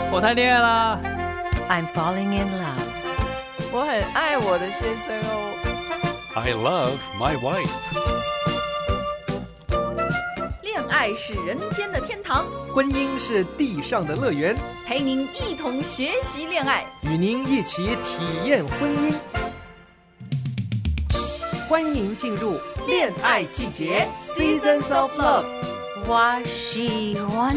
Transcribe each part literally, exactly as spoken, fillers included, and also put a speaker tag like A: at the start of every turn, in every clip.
A: 我谈恋爱啦。
B: I'm falling in love.
C: 我很爱我的先生哦。
D: I love my wife.
E: 恋爱是人间的天堂，
A: 婚姻是地上的乐园，
E: 陪您一同学习恋爱，
A: 与您一起体验婚姻。欢迎您进入恋爱季节 Seasons of Love。
B: 我喜欢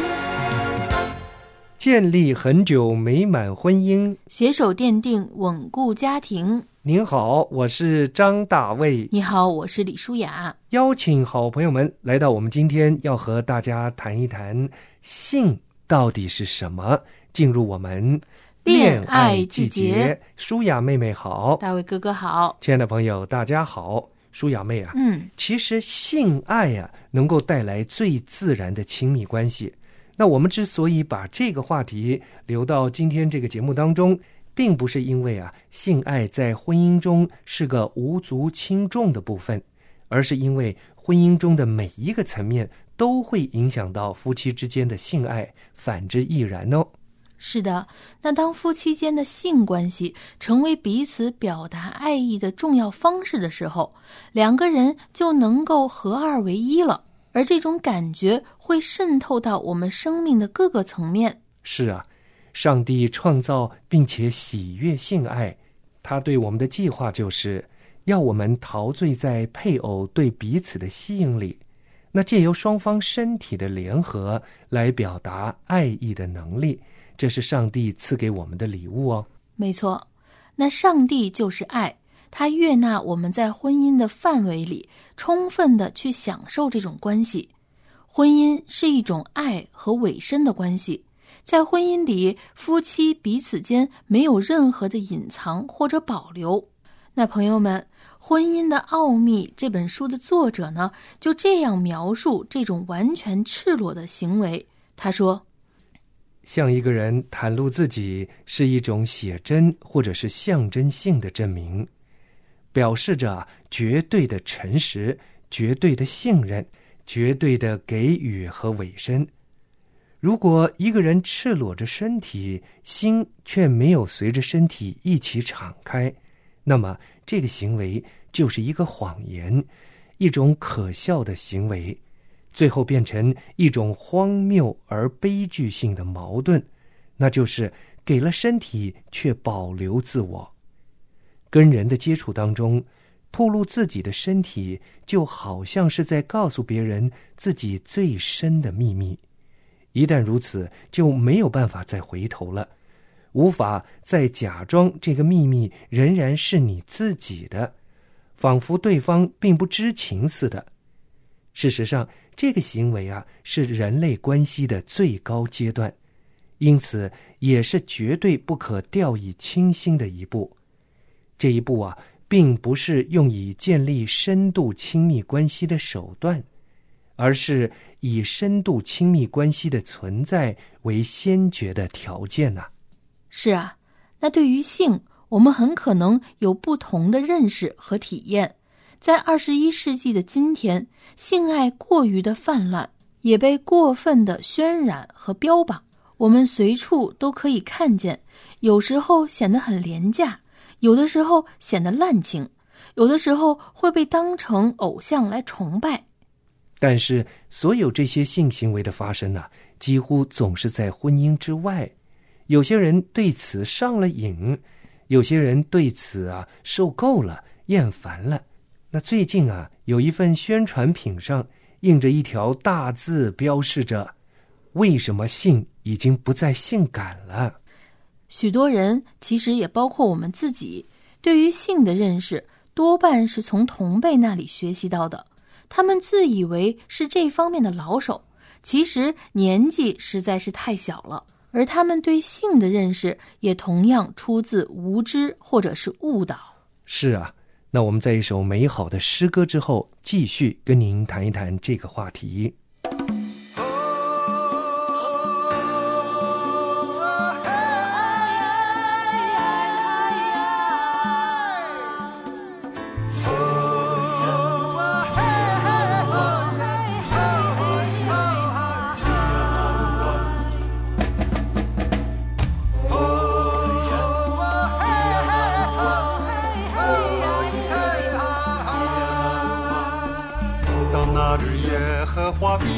F: 建立很久美满婚姻，
G: 携手奠定稳固家庭。
F: 您好，我是张大卫。
G: 你好，我是李舒雅。
F: 邀请好朋友们来到我们今天要和大家谈一谈性到底是什么，进入我们
G: 恋爱季节。
F: 舒雅妹妹好，
G: 大卫哥哥好，
F: 亲爱的朋友大家好。舒雅妹啊，
G: 嗯，
F: 其实性爱啊能够带来最自然的亲密关系。那我们之所以把这个话题留到今天这个节目当中，并不是因为啊性爱在婚姻中是个无足轻重的部分，而是因为婚姻中的每一个层面都会影响到夫妻之间的性爱，反之亦然哦。
G: 是的，那当夫妻间的性关系成为彼此表达爱意的重要方式的时候，两个人就能够合二为一了，而这种感觉会渗透到我们生命的各个层面。
F: 是啊，上帝创造并且喜悦性爱，他对我们的计划就是要我们陶醉在配偶对彼此的吸引里，那借由双方身体的联合来表达爱意的能力，这是上帝赐给我们的礼物哦。
G: 没错，那上帝就是爱，他悦纳我们在婚姻的范围里充分的去享受这种关系。婚姻是一种爱和委身的关系，在婚姻里，夫妻彼此间没有任何的隐藏或者保留。那朋友们，《婚姻的奥秘》这本书的作者呢，就这样描述这种完全赤裸的行为。他说，
F: 向一个人袒露自己是一种写真或者是象征性的证明，表示着绝对的诚实、绝对的信任、绝对的给予和委身。如果一个人赤裸着身体，心却没有随着身体一起敞开，那么这个行为就是一个谎言，一种可笑的行为，最后变成一种荒谬而悲剧性的矛盾，那就是给了身体却保留自我。跟人的接触当中，暴露自己的身体就好像是在告诉别人自己最深的秘密，一旦如此，就没有办法再回头了，无法再假装这个秘密仍然是你自己的，仿佛对方并不知情似的。事实上，这个行为啊，是人类关系的最高阶段，因此也是绝对不可掉以轻心的一步。这一步啊，并不是用以建立深度亲密关系的手段，而是以深度亲密关系的存在为先决的条件呐、啊。
G: 是啊，那对于性，我们很可能有不同的认识和体验。在二十一世纪的今天，性爱过于的泛滥，也被过分的渲染和标榜，我们随处都可以看见，有时候显得很廉价，有的时候显得滥情，有的时候会被当成偶像来崇拜。
F: 但是所有这些性行为的发生啊，几乎总是在婚姻之外。有些人对此上了瘾，有些人对此啊受够了，厌烦了。那最近啊，有一份宣传品上印着一条大字，标示着为什么性已经不再性感了。
G: 许多人，其实也包括我们自己，对于性的认识多半是从同辈那里学习到的，他们自以为是这方面的老手，其实年纪实在是太小了，而他们对性的认识也同样出自无知或者是误导。
F: 是啊，那我们在一首美好的诗歌之后，继续跟您谈一谈这个话题。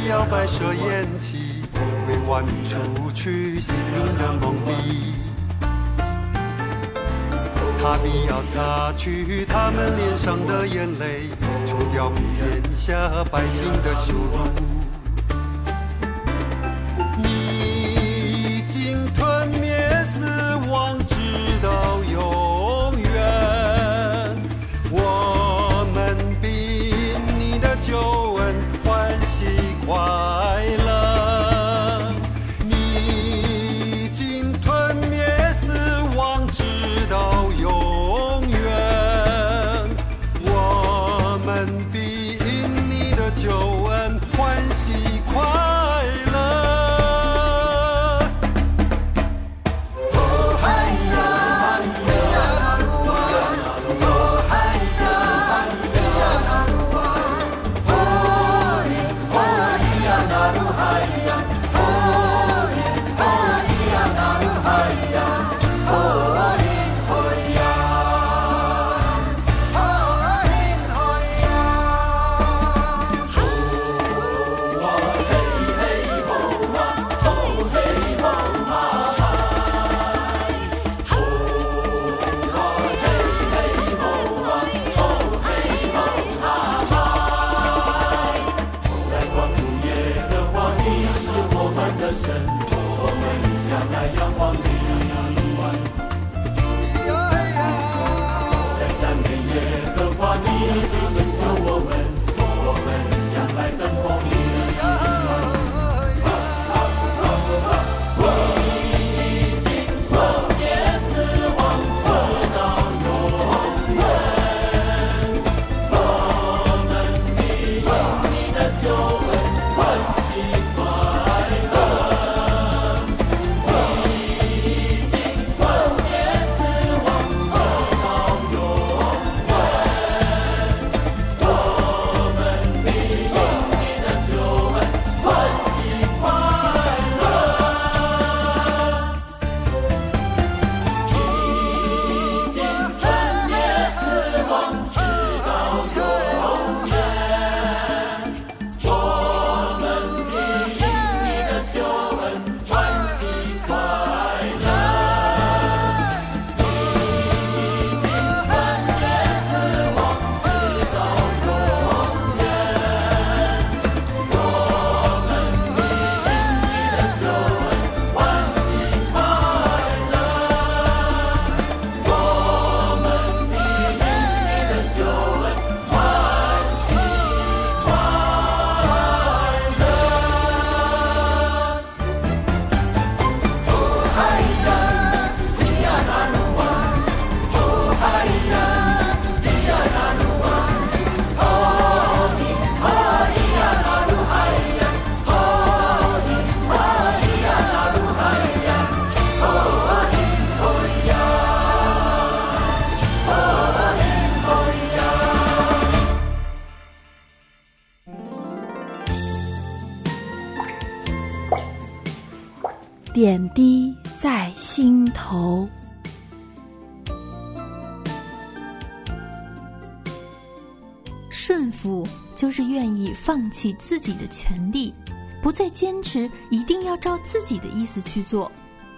H: 必要摆设宴席，为万民除去心灵的蒙蔽。他必要擦去他们脸上的眼泪，除掉天下百姓的羞辱。你已经吞灭死亡，直到永远。我们必因你的救恩欢喜快乐。你已经吞灭死亡，直到永远。我们必因你的救恩欢喜快乐。
G: 点滴在心头。顺服就是愿意放弃自己的权利，不再坚持一定要照自己的意思去做。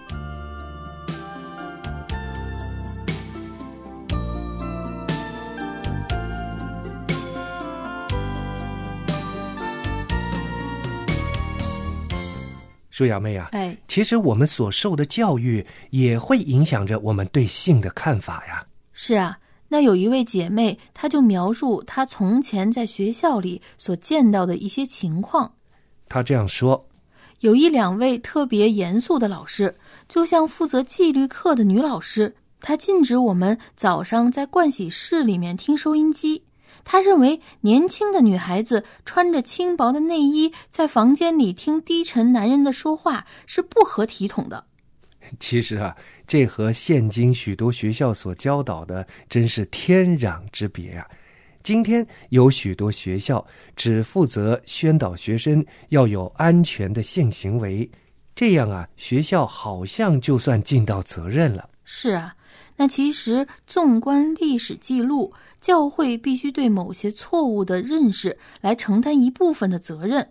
F: 舒雅妹啊，
G: 哎，
F: 其实我们所受的教育也会影响着我们对性的看法呀。
G: 是啊，那有一位姐妹，她就描述她从前在学校里所见到的一些情况。
F: 她这样说：
G: 有一两位特别严肃的老师，就像负责纪律课的女老师，她禁止我们早上在盥洗室里面听收音机。他认为年轻的女孩子穿着轻薄的内衣在房间里听低沉男人的说话是不合体统的。
F: 其实啊，这和现今许多学校所教导的真是天壤之别啊。今天有许多学校只负责宣导学生要有安全的性行为，这样啊，学校好像就算尽到责任了。
G: 是啊，那其实纵观历史记录，教会必须对某些错误的认识来承担一部分的责任。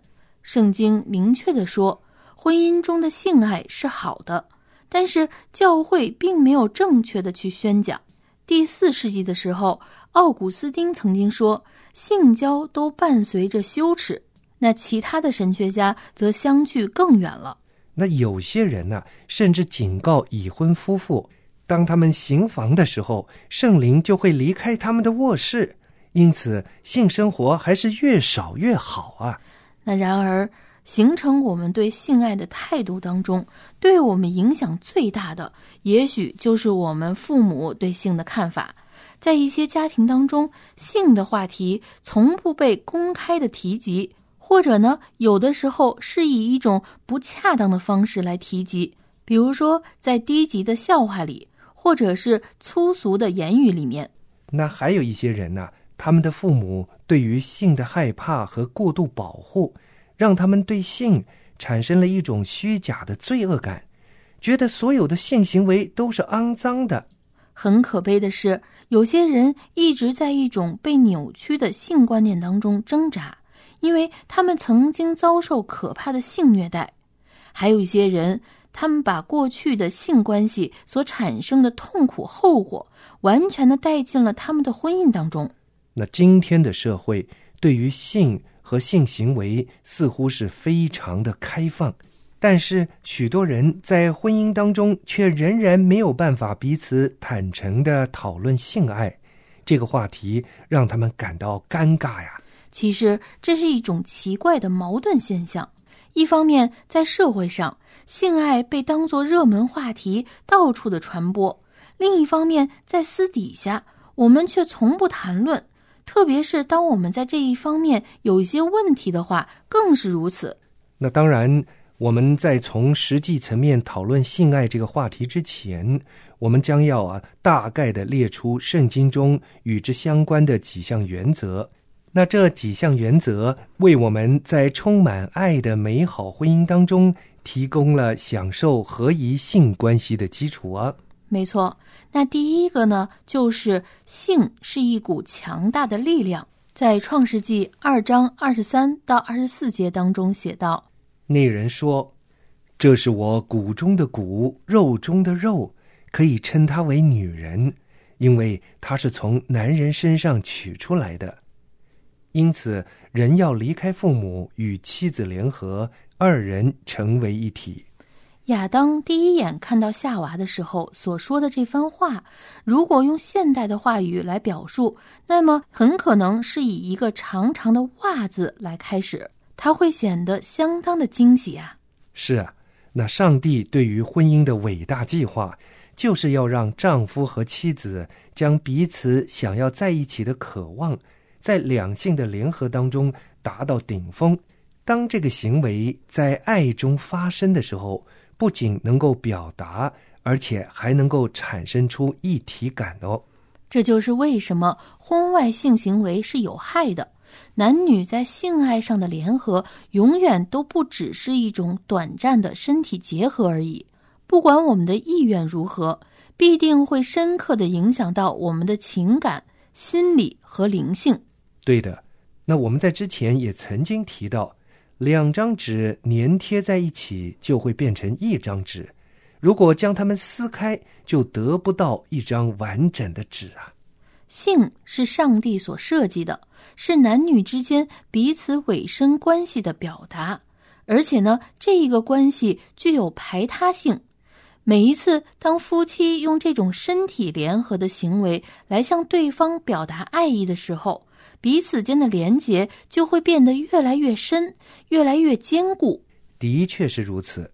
G: 圣经明确地说，婚姻中的性爱是好的，但是教会并没有正确的去宣讲。第四世纪的时候，奥古斯丁曾经说，性交都伴随着羞耻。那其他的神学家则相距更远了。
F: 那有些人呢、啊，甚至警告已婚夫妇，当他们行房的时候，圣灵就会离开他们的卧室，因此性生活还是越少越好啊。
G: 那然而，形成我们对性爱的态度当中，对我们影响最大的，也许就是我们父母对性的看法。在一些家庭当中，性的话题从不被公开的提及，或者呢，有的时候是以一种不恰当的方式来提及，比如说在低级的笑话里，或者是粗俗的言语里面。
F: 那还有一些人呢、啊，他们的父母对于性的害怕和过度保护，让他们对性产生了一种虚假的罪恶感，觉得所有的性行为都是肮脏的。
G: 很可悲的是，有些人一直在一种被扭曲的性观念当中挣扎，因为他们曾经遭受可怕的性虐待。还有一些人，他们把过去的性关系所产生的痛苦后果完全的带进了他们的婚姻当中。
F: 那今天的社会对于性和性行为似乎是非常的开放，但是许多人在婚姻当中却仍然没有办法彼此坦诚地讨论性爱，这个话题让他们感到尴尬呀。
G: 其实这是一种奇怪的矛盾现象，一方面在社会上，性爱被当作热门话题到处的传播，另一方面在私底下，我们却从不谈论，特别是当我们在这一方面有一些问题的话，更是如此。
F: 那当然，我们在从实际层面讨论性爱这个话题之前，我们将要啊大概的列出圣经中与之相关的几项原则。那这几项原则为我们在充满爱的美好婚姻当中提供了享受合宜性关系的基础啊。
G: 没错，那第一个呢，就是性是一股强大的力量。在创世纪二章二十三到二十四节当中写道，
F: 那人说，这是我骨中的骨，肉中的肉，可以称她为女人，因为她是从男人身上取出来的。因此人要离开父母，与妻子联合，二人成为一体。
G: 亚当第一眼看到夏娃的时候所说的这番话，如果用现代的话语来表述，那么很可能是以一个长长的袜子来开始，它会显得相当的惊喜啊。
F: 是啊，那上帝对于婚姻的伟大计划，就是要让丈夫和妻子将彼此想要在一起的渴望，在两性的联合当中达到顶峰。当这个行为在爱中发生的时候，不仅能够表达，而且还能够产生出一体感哦。
G: 这就是为什么婚外性行为是有害的。男女在性爱上的联合永远都不只是一种短暂的身体结合而已，不管我们的意愿如何，必定会深刻地影响到我们的情感、心理和灵性。
F: 对的，那我们在之前也曾经提到，两张纸粘贴在一起就会变成一张纸，如果将它们撕开，就得不到一张完整的纸啊。
G: 性是上帝所设计的，是男女之间彼此委身关系的表达，而且呢，这一个关系具有排他性。每一次当夫妻用这种身体联合的行为来向对方表达爱意的时候，彼此间的连结就会变得越来越深，越来越坚固。
F: 的确是如此。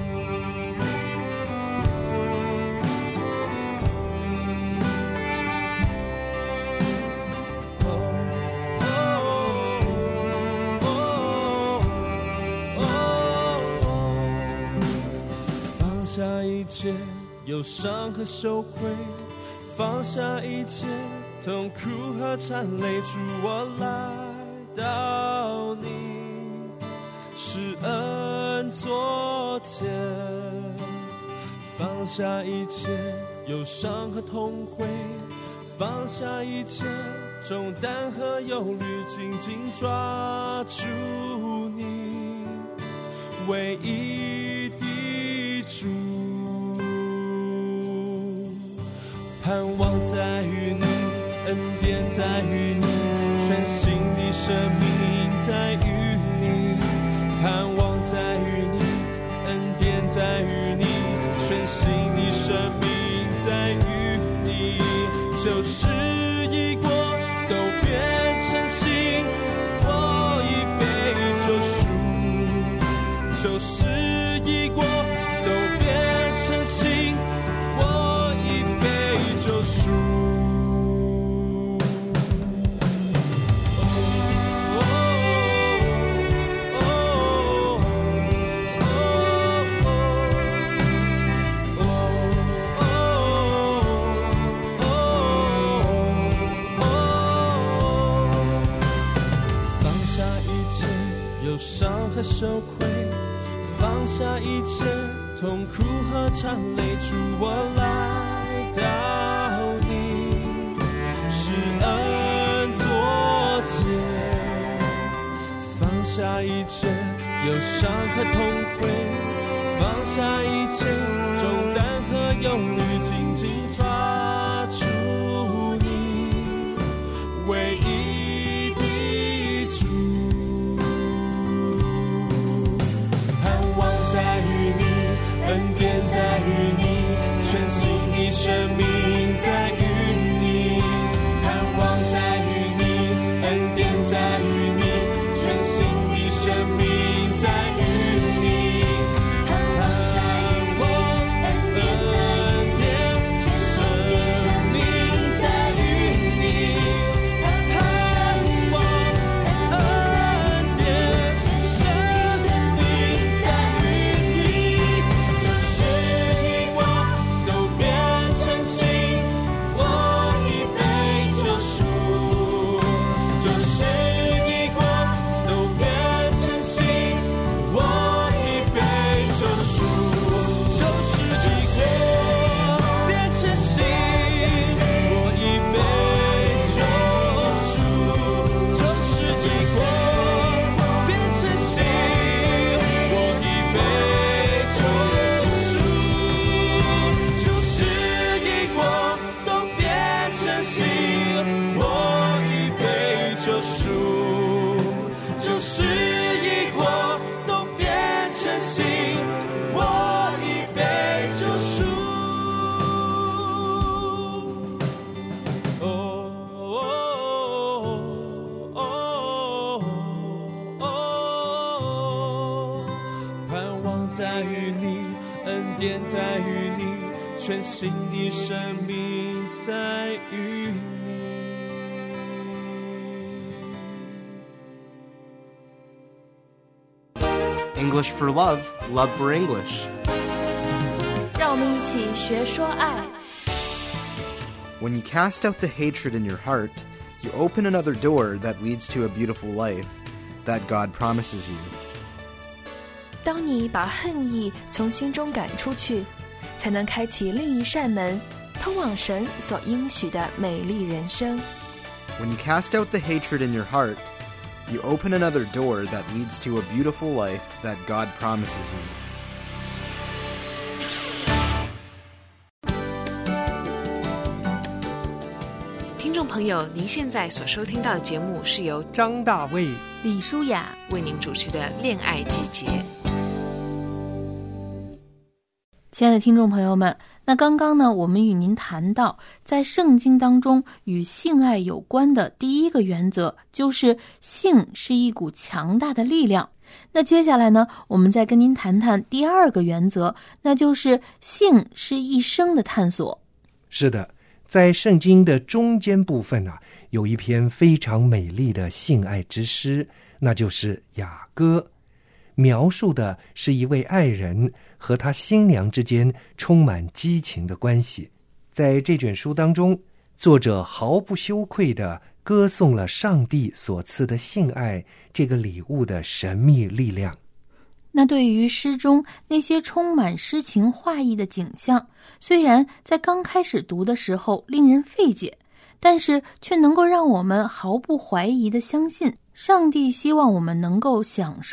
I: 放下一切忧伤和羞愧，放下一切痛苦和惨泪，主我来到你施恩座前，放下一切忧伤和痛悔，放下一切重担和忧虑，紧紧抓住你。 唯一的主。盼望在于你，恩典在于你，全新的生命在于你。盼望在于你，恩典在于你，全新的生命在于你。旧事已过，都变成新，我已被救赎。旧事已过，都变成新，我已被救赎。忧伤和羞愧，放下一切痛苦和缠累，主我来到你，施恩作结。放下一切忧伤和痛悔，放下一切重担和忧虑，紧紧抓住你唯一的主。恩典在于你，全新的生命在于你。盼望在于你，恩典在于你，全新的生命在于你。盼望恩典全新的生命在于你。盼望恩典全新的生命在于你。在于你，恩典在于你，全新的生命在于你。
J: English for love, love for English.
E: 让我们一起学说爱。
J: When you cast out the hatred in your heart, you open another door that leads to a beautiful life that God promises you.
K: 当你把恨意从心中赶出去，才能开启另一扇门，通往神所应许的美丽人生。
J: When you cast out the hatred in your heart, you open another door that leads to a beautiful life that God promises you.
L: 听众朋友，您现在所收听到的节目是由
F: 张大卫、
G: 李舒雅
L: 为您主持的《恋爱季节》。
G: 亲爱的听众朋友们，那刚刚呢，我们与您谈到，在圣经当中与性爱有关的第一个原则，就是性是一股强大的力量。那接下来呢，我们再跟您谈谈第二个原则，那就是性是一生的探索。
F: 是的，在圣经的中间部分啊，有一篇非常美丽的性爱之诗，那就是雅歌。描述的是一位爱人和他新娘之间充满激情的关系。在这卷书当中，作者毫不羞愧地歌颂了上帝所赐的性爱这个礼物的神秘力量。
G: 那对于诗中那些充满诗情画意的景象，虽然在刚开始读的时候令人费解，但是却能够让我们毫不怀疑地相信，上帝希望我们能够享受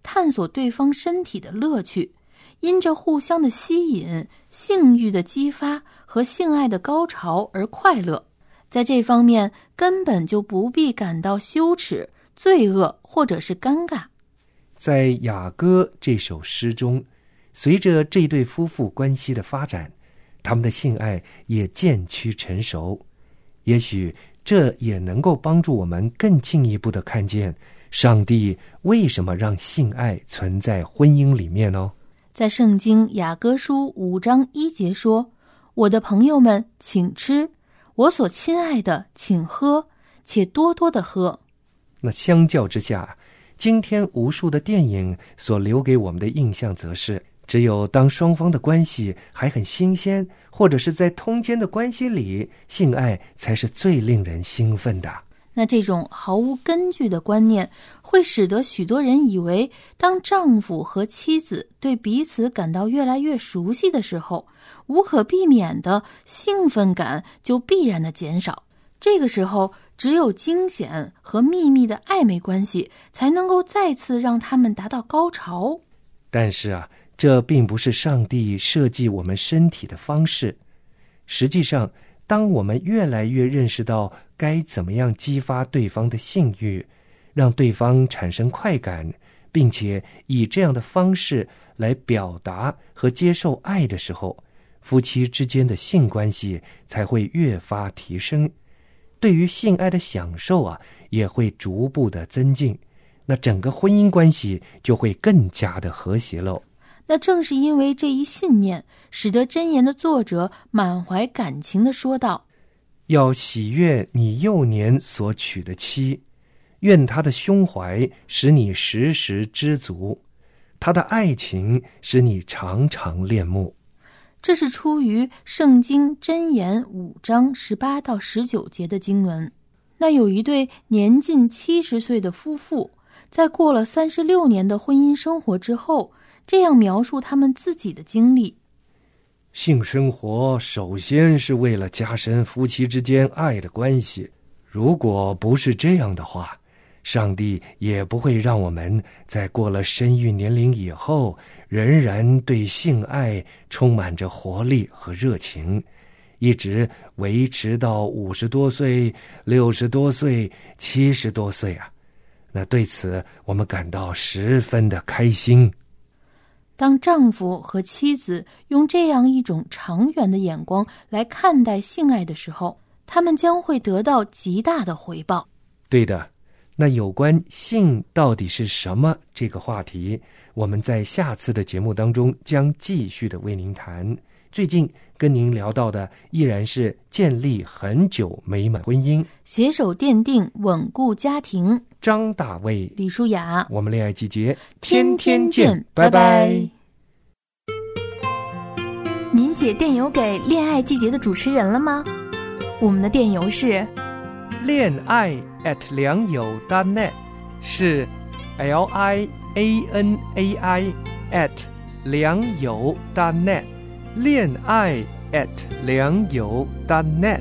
G: 探索对方身体的乐趣，因着互相的吸引、性欲的激发和性爱的高潮而快乐。在这方面根本就不必感到羞耻、罪恶或者是尴尬。
F: 在雅歌这首诗中，随着这对夫妇关系的发展，他们的性爱也渐趋成熟。也许这也能够帮助我们更进一步的看见上帝为什么让性爱存在婚姻里面呢？
G: 在圣经雅歌书五章一节说：我的朋友们，请吃，我所亲爱的，请喝，且多多的喝。
F: 那相较之下，今天无数的电影所留给我们的印象则是，只有当双方的关系还很新鲜，或者是在通奸的关系里，性爱才是最令人兴奋的。
G: 那这种毫无根据的观念会使得许多人以为，当丈夫和妻子对彼此感到越来越熟悉的时候，无可避免的兴奋感就必然的减少。这个时候，只有惊险和秘密的暧昧关系才能够再次让他们达到高潮。
F: 但是啊，这并不是上帝设计我们身体的方式。实际上，当我们越来越认识到该怎么样激发对方的性欲，让对方产生快感，并且以这样的方式来表达和接受爱的时候，夫妻之间的性关系才会越发提升，对于性爱的享受啊，也会逐步的增进，那整个婚姻关系就会更加的和谐喽。
G: 那正是因为这一信念，使得箴言的作者满怀感情地说道：
F: 要喜悦你幼年所娶的妻，愿他的胸怀使你时时知足，他的爱情使你常常恋慕。
G: 这是出于圣经箴言五章十八到十九节的经文。那有一对年近七十岁的夫妇，在过了三十六年的婚姻生活之后，这样描述他们自己的经历：
F: 性生活首先是为了加深夫妻之间爱的关系，如果不是这样的话，上帝也不会让我们在过了生育年龄以后，仍然对性爱充满着活力和热情，一直维持到五十多岁、六十多岁、七十多岁啊。那对此我们感到十分的开心。
G: 当丈夫和妻子用这样一种长远的眼光来看待性爱的时候，他们将会得到极大的回报。
F: 对的，那有关性到底是什么这个话题，我们在下次的节目当中将继续的为您谈。最近跟您聊到的依然是建立很久美满婚姻，
G: 携手奠定稳固家庭。
F: 张大卫、
G: 李舒雅，
F: 我们恋爱季节
G: 天天见，拜拜。您写电邮给恋爱季节的主持人了吗？我们的电邮是
F: 恋爱 at 良友 .net， 是 L I A N A I at 良友 .net， 恋爱 at 良友 .net。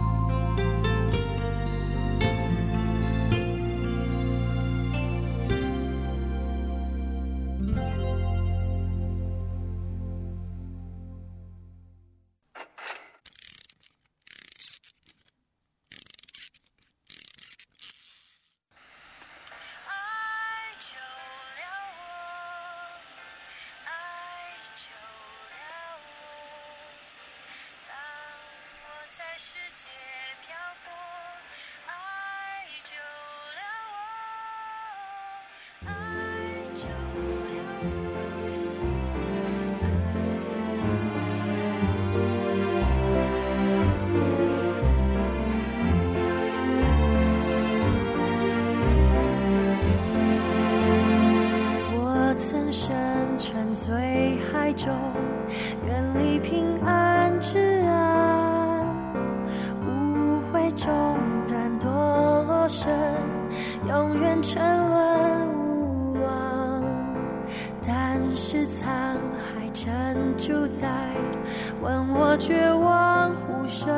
M: 我曾身沉随海中，远离平安之岸，无悔中然堕落身，永远沉沦无望。但是沧海沉主宰，问我绝望呼声，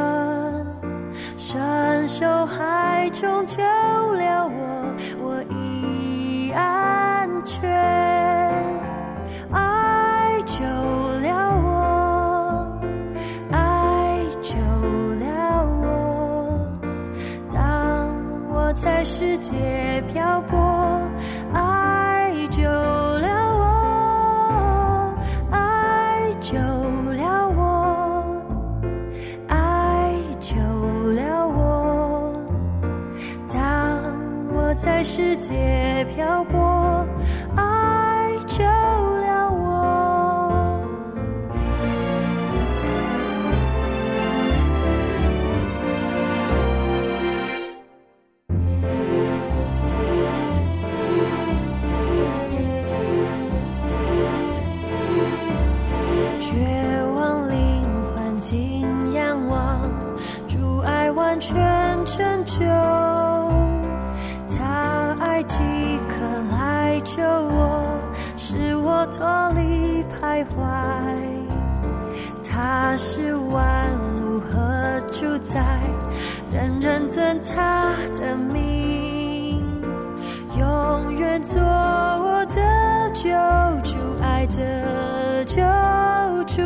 M: 深受海中救了我，我已安全，爱救了我，爱救了我。当我在世界漂泊，爱救了我，爱救了我，爱救了我。当我在世界漂泊，爱救了我。绝望灵魂尽仰望，主爱完全拯救，他爱即刻来救我，使我脱离徘徊。他是万物和主宰，人人尊他的名，永远做我的救主，爱的救主。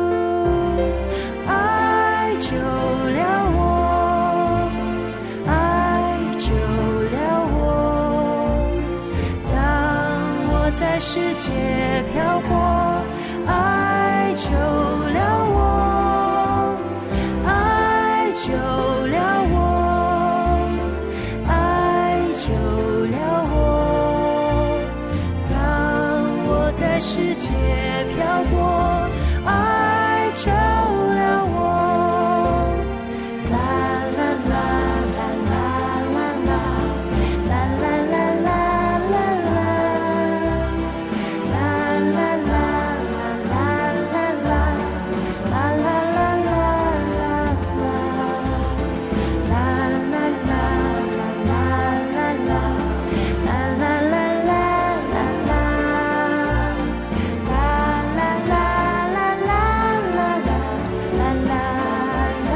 M: 爱救了我，爱救了我。当我在世界漂泊，爱救了我，爱救了我，爱救了我。当我在世界漂泊，爱救了我。啦啦啦啦啦啦啦，啦啦啦啦啦啦，啦啦啦啦啦啦啦，啦啦啦啦啦啦，啦啦啦啦啦啦啦，啦啦啦啦啦啦，啦啦啦啦啦啦啦啦啦。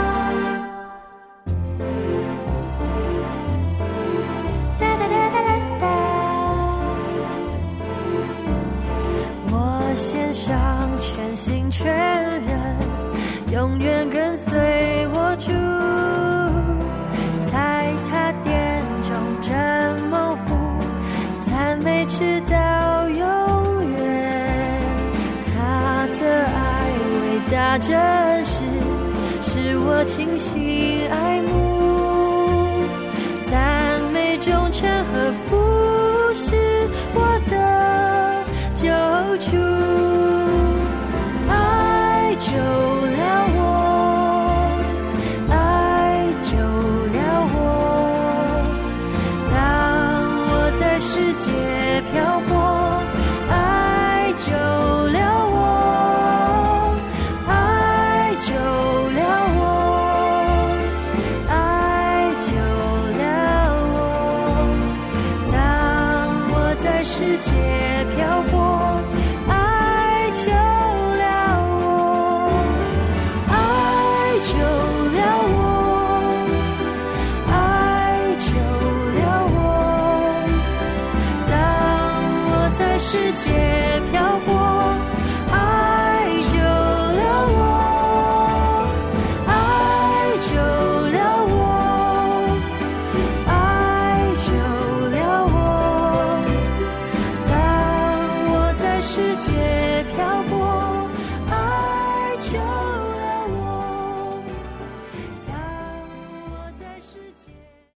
M: 哒哒哒哒哒哒，我献上全心全人，永远跟随我主，在他殿中真蒙福，赞美直到永远。他的爱伟大真实，使我倾心爱慕，赞美忠诚和服侍我的救主。爱救了我，爱救了我。当我在世界漂泊，爱救了我，爱救了我，爱救了我。当我在世界漂泊，爱救了我，爱救了我，爱救了我。当我在世界漂泊，爱救了我，爱救了我，爱救了我。当我在世界漂泊，